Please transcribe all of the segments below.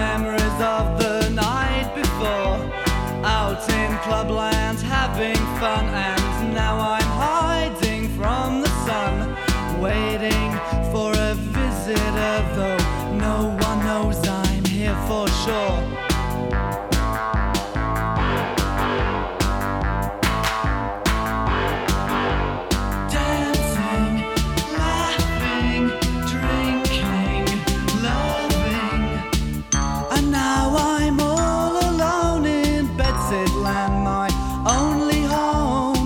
memories of the night before, out in clubland having fun, and now I'm hiding from the sun, waiting for a visitor, though no one knows I'm here for sure. My only home.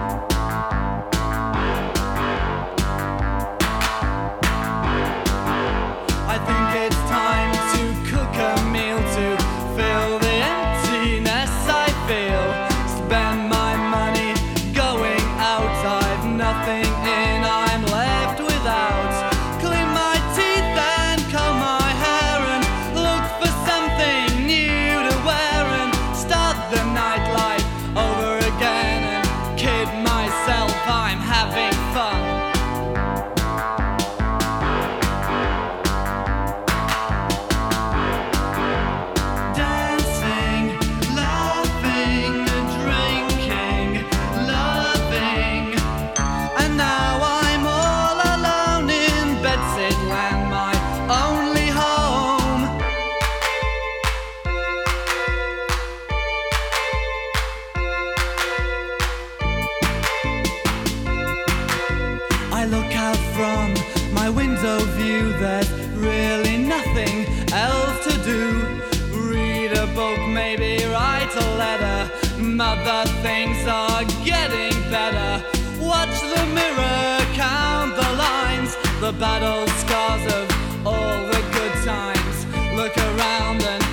I think it's time to cook a meal to fill the emptiness I feel. Spend my money going out, I've nothing in, I'm left without. Clean my teeth and comb my hair and look for something new to wear and start the nightlife over again and kid myself I'm having fun. Dancing, laughing, drinking, loving, and now I'm all alone in Bedsidland, my only home. I look out from my window view, there's really nothing else to do. Read a book, maybe write a letter, other things are getting better. Watch the mirror, count the lines, the battle scars of all the good times. Look around and